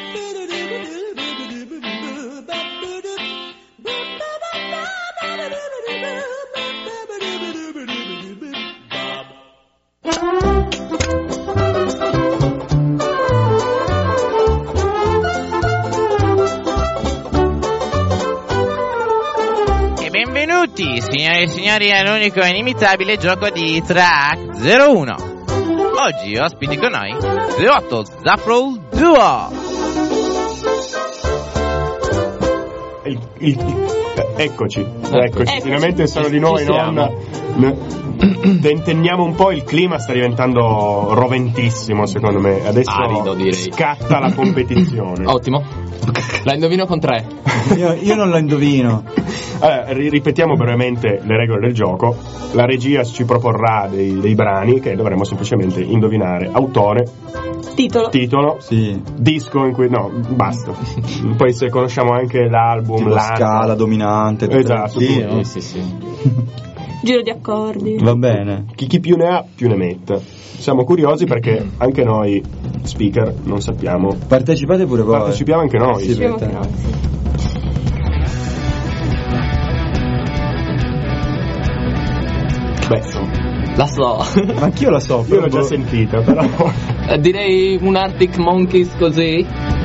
E benvenuti, signore e signori, all'unico e inimitabile gioco di Track zero uno. Oggi ospiti con noi The otto Zaffroll Duo. Il- il- il- eccoci, eccoci, Eccoci. finalmente sono di nuovo Ci in onda. Ne- Tentenniamo un po', il clima sta diventando roventissimo secondo me. Adesso Arido, direi. scatta la competizione. Ottimo. La indovino con tre. Io, io non la indovino. Allora, ri- ripetiamo brevemente le regole del gioco. La regia ci proporrà dei, dei brani che dovremo semplicemente indovinare. Autore, Titolo. titolo, Sì. disco in cui... no, basta. Poi se conosciamo anche l'album, Tipo l'anno. scala dominante. tutte le- Esatto, Sì, tutto. no? Sì, sì, sì. Giro di accordi. Va bene. Chi, chi più ne ha più ne metta. Siamo curiosi perché anche noi speaker non sappiamo. Partecipate pure voi. Partecipiamo anche noi. Sì, Speriamo perché- che no, sì. Beh, insomma, La so. Ma anch'io la so. io l'ho però- già sentita, però. Eh, Direi un Arctic Monkeys così.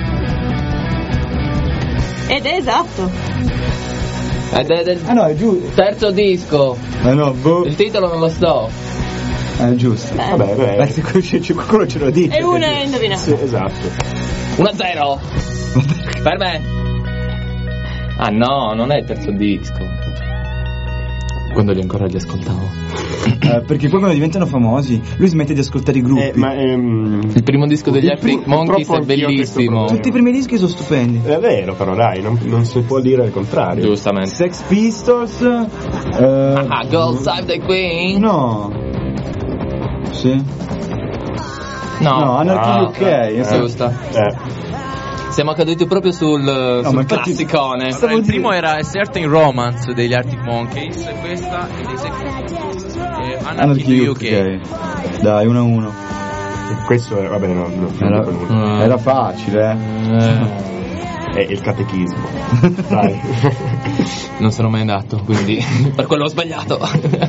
Ed è esatto. Ed è del Ah no, è giusto. terzo disco. Ah no, boh. Il titolo non lo so. È giusto. Beh. Vabbè, beh. Beh, se qualcuno ce- qualcuno ce lo dice. E una è indovinata. Sì, esatto. uno a zero. Per me. Ah no, non è il terzo disco. Quando li ancora li ascoltavo. Eh, perché poi quando diventano famosi, lui smette di ascoltare i gruppi. Eh, ma ehm, Il primo disco degli Arctic Purtroppo Monkeys è anch'io ho questo bellissimo. problema. Tutti i primi dischi sono stupendi. è vero, però dai, non, non si può dire il contrario. Giustamente. Sex Pistols. eh, Ah, Gold Save the Queen. No. Sì. No, No, Anarchy no, U K. no. Giusto. Eh, Siamo caduti proprio sul, ma sul infatti- classicone. Stavo Il dire- primo era A Certain Romance degli Arctic Monkeys, e questa è dei Sex Pistols e Anarchy Anarchy in U U K. K. Dai, uno a uno. questo è, vabbè, no, no, Era, non dico nulla. Mm. era facile, eh. Eh, È il catechismo. Dai. non sono mai andato, quindi per quello ho sbagliato.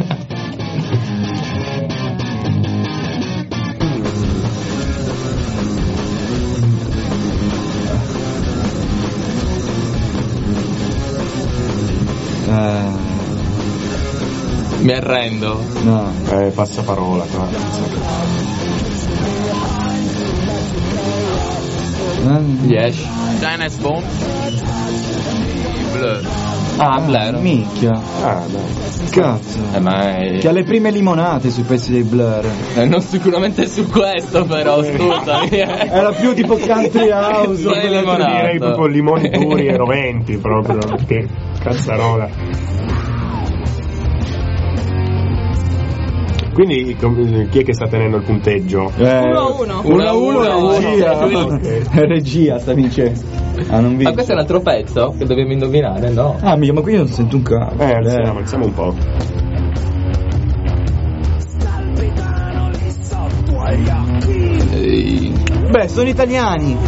Eh, Mi arrendo. no. Eh, passa parola qua. Eh, Yes. China's Bomb Blur. Ah, Blur. Minchia. Ah, dai. Cazzo. Eh, ma è- Che ha le prime limonate sui pezzi dei Blur. eh, non sicuramente su questo, però, scusami. eh. Era più tipo country house. Sei Io limonato. direi proprio limoni duri e roventi proprio. Che cazzarola. Quindi com- chi è che sta tenendo il punteggio? Eh, Uno a uno. uno a uno, Uno a uno. regia. Ok. Regia sta vincendo. Ah, non Ma vince. questo è un altro pezzo che dobbiamo indovinare, no? Ah, mica, ma qui io non sento un cazzo. Eh, alziamo, alziamo un po'. Ehi. Beh, sono italiani.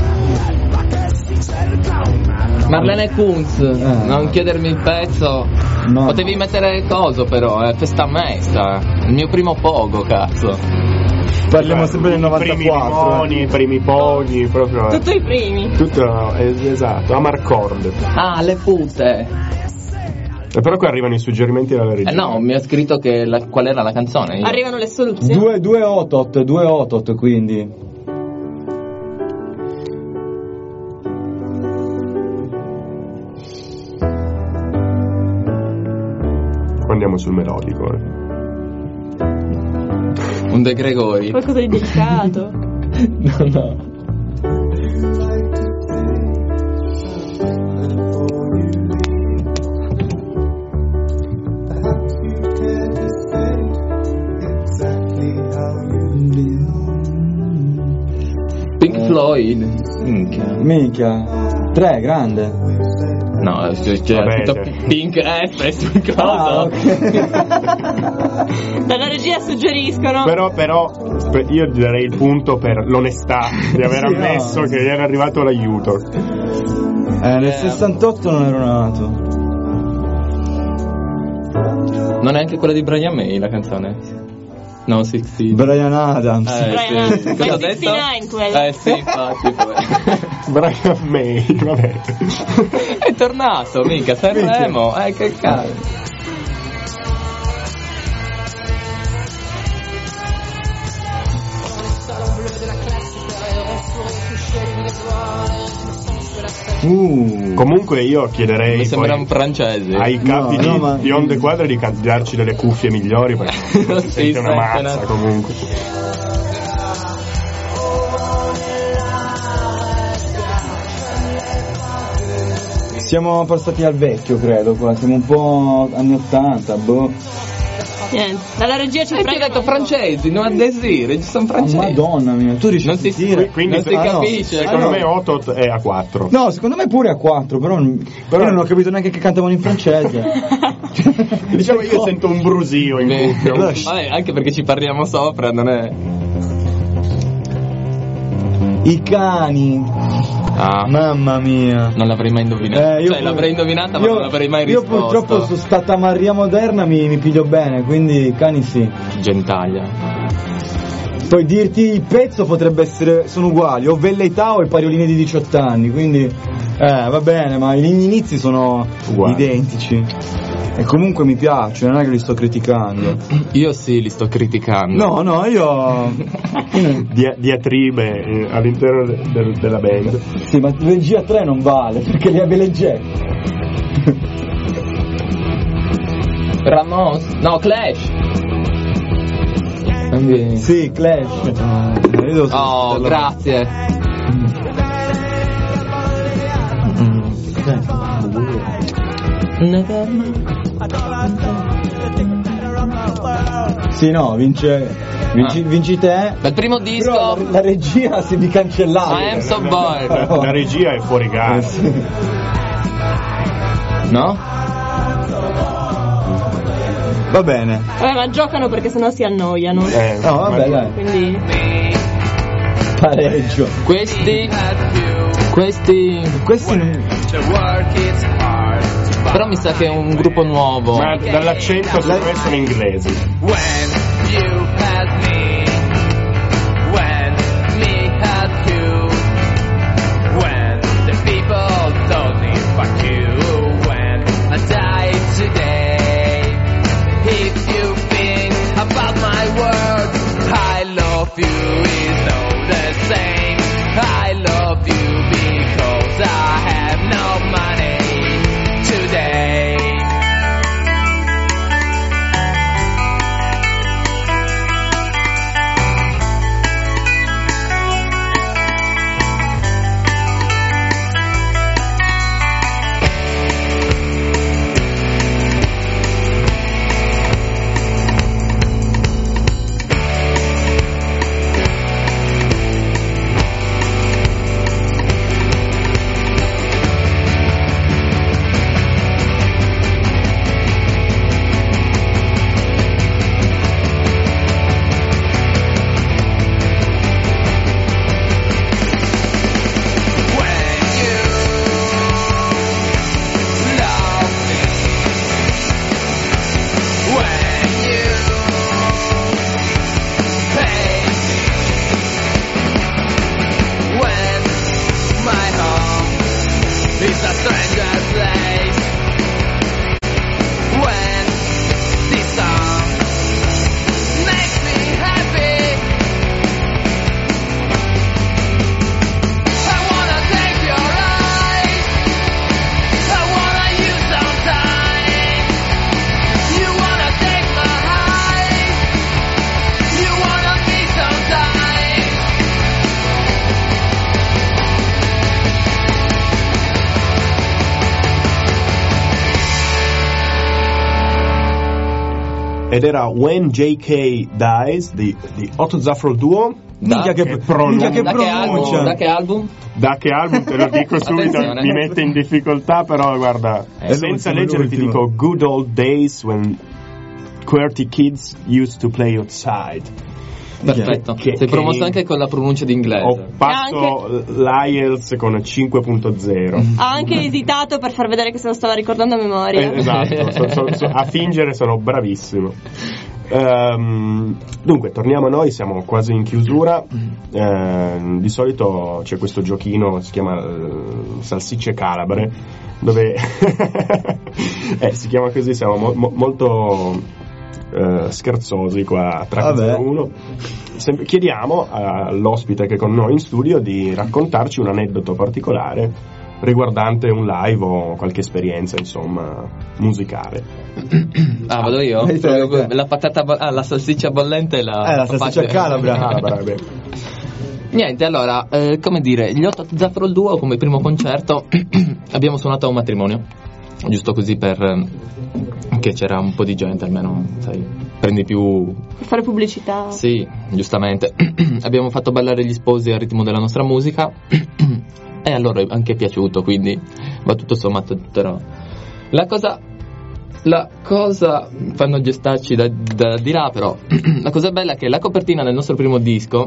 Marlene Kunz, Ah. non chiedermi il pezzo. No. Potevi mettere coso però, eh, festa mesta. Il mio primo pogo, cazzo. Parliamo sempre del I primi novantaquattro. limoni, i primi pogni, proprio. Tutto i primi. Tutto, es- esatto, Amarcord. Ah, le putte. E però qui arrivano i suggerimenti dalla regia. Eh no, mi ha scritto che la- qual era la canzone. io. Arrivano le soluzioni. Due, due otot, due otot quindi. Andiamo sul melodico. Eh. Un De Gregori. Qualcosa di delicato. No, no. Pink Floyd. Minchia. Minchia. Tre, grande. No, c'è, c'è Vabbè, tutto cioè. Pink F sul coso. Ah, ok. Dalla regia suggeriscono. Però, però, per- io gli darei il punto per l'onestà di aver Sì, ammesso no. che gli era arrivato l'aiuto. Eh, nel sessantotto non ero nato. Non è anche quella di Brian May la canzone? No, sessanta. Brian Adams. Eh, Brian sì. Adams. Cosa ho Beh, detto? sessantanove quella. Eh sì, infatti. poi. Brian May, vabbè. È tornato, mica, Sanremo. Eh, che cazzo. Uh. Comunque io chiederei Mi sembra poi un francese. ai capi No, di no, ma- Beyond the Quadri di can- darci delle cuffie migliori perché Non si si sente una sente mazza una- comunque. Siamo passati al vecchio, credo, qua. Siamo un po' anni ottanta, boh. Niente. Dalla regia ci E ti ho pregano. detto francesi, non a desire, ci sono Oh, francesi. Madonna mia, tu riesci Non a si- sentire? Quindi non si Ah, no. capisce. Secondo Ah, no. me Otot è a quattro. No, secondo me pure a quattro, però, però io non ho capito neanche che cantavano in francese. Diciamo io sento un brusio in Beh, cuffia. vabbè, anche perché ci parliamo sopra, non è. I cani. Ah, Mamma mia. non l'avrei mai indovinata. Eh, io cioè, pur- l'avrei indovinata, ma io- non l'avrei mai Io risposto. purtroppo su stata Maria moderna mi, mi piglio bene, quindi i cani sì. Gentaglia. Poi dirti il pezzo potrebbe essere, sono uguali, o velleità o i pariolini di diciotto anni, quindi eh va bene, ma gli inizi sono Uguali. identici. E comunque mi piace, non è che li sto criticando. Io sì, li sto criticando. No, no, io... Dia- diatribe eh, all'interno de- del- della band. Sì, ma regia tre non vale, perché li ha legge. Ramos? No, Clash. Quindi- Sì, Clash. Eh, io devo Oh, sentire la- grazie. Sì, no, vince, vinci, Ah. vinci te. Dal primo Però disco. la, la regia si di cancellare. I am so bored. La, la regia è fuori gara. Eh, sì. No? Va bene. Vabbè, ma giocano perché sennò si annoiano. Eh, No, vabbè, ma- dai. Quindi. Pareggio. Questi. Questi. Questi non... Però mi sa che è un gruppo nuovo. Ma dall'accento secondo me sono inglesi. When you had me, when me had you, when the people told me fuck you, when I died today. If you think about my words, I love you is all the same. I love you because I have no money today. ed era When J K Dies di, di Otto Zaffro Duo. Minchia che, minchia che Da che album? pronuncia. Da che album? Da che album te lo dico subito, Attenzione. mi mette in difficoltà, però guarda, È senza l'ultimo, leggere ti l'ultimo. dico Good Old Days when QWERTY kids used to play outside. Perfetto. Che- Sei che- promosso anche con la pronuncia d'inglese. Ho passo l'I E L T S con cinque punto zero. Ha anche esitato per far vedere che se lo stava ricordando a memoria. Eh, esatto, so- so- so- a fingere sono bravissimo. Ehm, dunque, torniamo a noi, siamo quasi in chiusura. Ehm, di solito c'è questo giochino, si chiama eh, Salsicce Calabre, dove eh, si chiama così, siamo mo- mo- molto eh, scherzosi qua a Track Vabbè. zero uno. Sem- chiediamo all'ospite che è con noi in studio di raccontarci un aneddoto particolare riguardante un live o qualche esperienza, insomma, musicale. Ah, vado io? Vai te, vai te. La patata bo- ah, la salsiccia bollente e la Eh, la salsiccia calabra. Calabra, beh. Niente, allora, eh, come dire, gli Otto Zaffro Duo come primo concerto abbiamo suonato a un matrimonio, giusto così per eh, che c'era un po' di gente, almeno, sai, prendi più. Per fare pubblicità. Sì, giustamente. Abbiamo fatto ballare gli sposi al ritmo della nostra musica e a loro è anche piaciuto, quindi va tutto sommato però. La cosa la cosa fanno gestarci da, da di là, però la cosa bella è che la copertina del nostro primo disco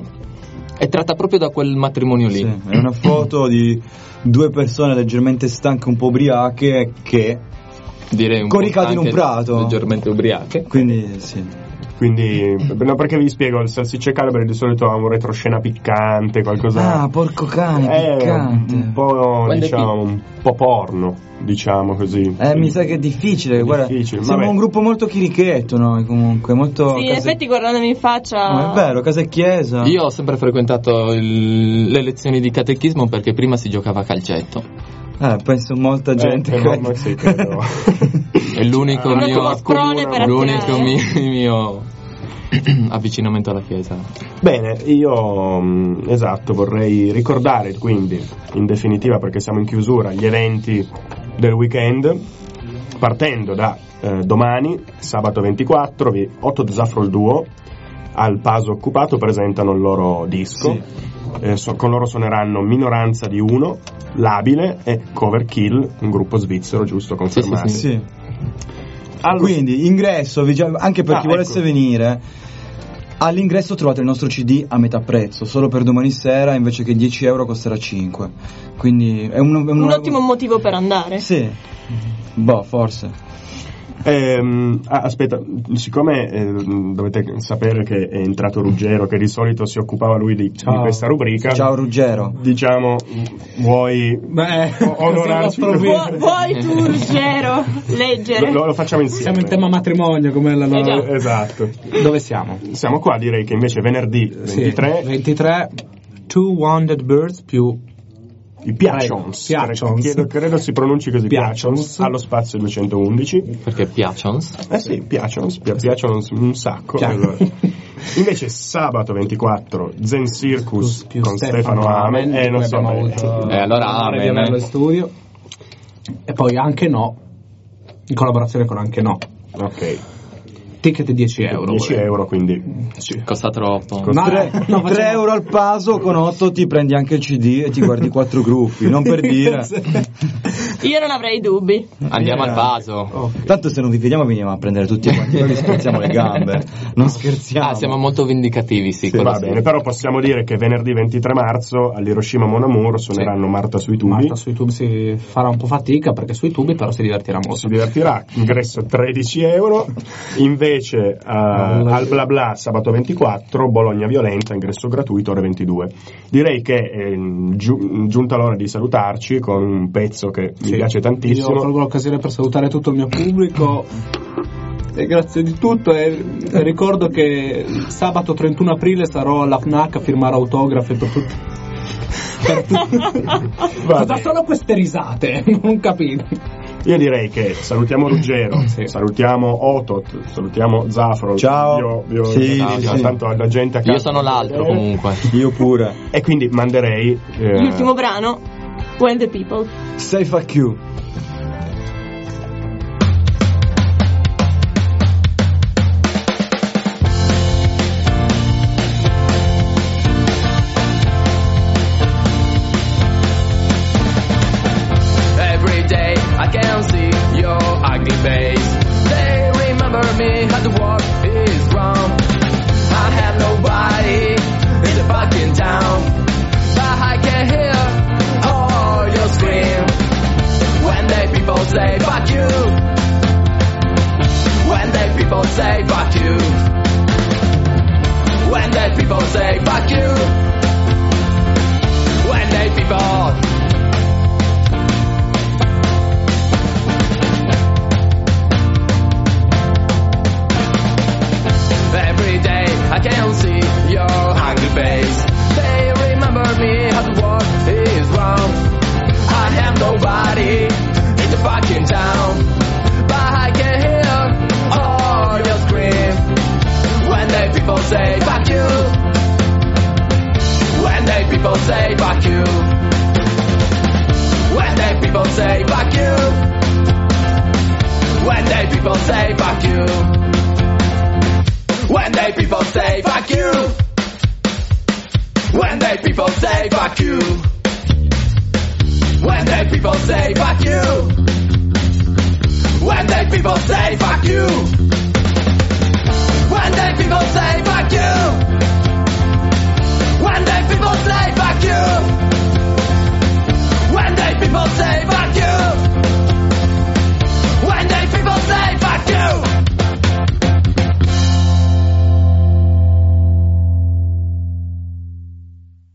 è tratta proprio da quel matrimonio lì. Sì, è una foto di due persone leggermente stanche, un po' ubriache, che Direi un Coricate po' in un anche prato. leggermente ubriache. quindi sì. Quindi, no, perché vi spiego, il Salsicce Calabre di solito ha un retroscena piccante, qualcosa. Ah, porco cane, è piccante. un po', Quando è diciamo, un po' porno, diciamo così. Eh, mi sa che è difficile, guarda. difficile, Siamo vabbè. un gruppo molto chirichetto noi comunque, molto Sì, in case- effetti guardandomi in faccia. No, è vero, casa e chiesa. Io ho sempre frequentato il- le lezioni di catechismo perché prima si giocava a calcetto. Eh, penso molta gente Eh, che- no, ma sì, credo. È l'unico Uno mio, come sprone per l'unico attirare. mio, mio avvicinamento alla chiesa. Bene, io mh, esatto, vorrei ricordare quindi, in definitiva, perché siamo in chiusura, gli eventi del weekend, partendo da eh, domani, sabato ventiquattro, vi- Otto Zaffro Duo al Paso Occupato presentano il loro disco. Sì. Eh, so- con loro suoneranno Minoranza di Uno, Labile e Cover Kill, un gruppo svizzero, giusto confermati. Sì, Sì. Allo- Quindi ingresso, vi già- anche per Ah, chi volesse ecco. venire, all'ingresso trovate il nostro C D a metà prezzo, solo per domani sera invece che dieci euro costerà cinque. Quindi è un, è Un ottimo motivo per andare. Sì, boh, forse. Ehm, ah, aspetta, siccome eh, dovete sapere che è entrato Ruggero, che di solito si occupava lui di, di questa rubrica. Ciao Ruggero. Diciamo, vuoi Beh, o- onorarci? così Vu- nostro vuoi tu, Ruggero, leggere? Lo, lo facciamo insieme. Siamo in tema matrimonio, come la Eh già. Esatto. Dove siamo? Siamo qua, direi che invece venerdì ventitré Sì, ventitré Two Wounded Birds più i Piacions. Piacions. Credo, credo si pronunci così, Piacions. Piacions, allo spazio duecentoundici. Perché piacions? Eh sì, Piacions, pi- piacciono un sacco. Chiaro. Allora. Invece sabato ventiquattro Zen Circus più con Stefano Amen. Eh, non so, abbiamo beh, avuto Eh, allora l'onore di Amen, averlo eh. in studio. E poi Anche No, in collaborazione con Anche No. ok. Ticket dieci euro. dieci volevo. euro, quindi sì. Costa troppo. Costa- No, tre no, facciamo- euro al paso, con otto ti prendi anche il C D e ti guardi quattro gruppi, non per dire. Io non avrei dubbi. Andiamo Eh. al vaso. Tanto se non vi vediamo veniamo a prendere tutti quanti, poi vi spezziamo le gambe. Non scherziamo. Ah, siamo molto vendicativi, sì. Sì, quello va sì. bene, però possiamo dire che venerdì ventitré marzo all'Hiroshima Mon Amour suoneranno Marta sui tubi. Marta su YouTube si farà un po' fatica perché sui tubi però si divertirà Si molto. divertirà, ingresso tredici euro. Invece eh, al bla bla sabato ventiquattro Bologna Violenta, ingresso gratuito ore ventidue. Direi che è giu- giunta l'ora di salutarci con un pezzo che mi Sì. piace Io tantissimo. colgo l'occasione per salutare tutto il mio pubblico e grazie di tutto e ricordo che sabato trentuno aprile sarò alla FNAC a firmare autografi per tutti. Per tutti. Va Cosa bene. sono queste risate? Non capito. Io direi che salutiamo Ruggero, Sì. salutiamo Otot, salutiamo Zafro. Ciao. Io, io, Sì, io- sì. tanto la gente a casa. Io sono l'altro comunque. Io pure. E quindi manderei eh, L'ultimo brano, When the People. Say fuck you. people say fuck you. When they people say fuck you. When they people say fuck you. When they people say fuck you. When they people say fuck you. When they people say fuck you. When they people say fuck you. When they people say fuck you.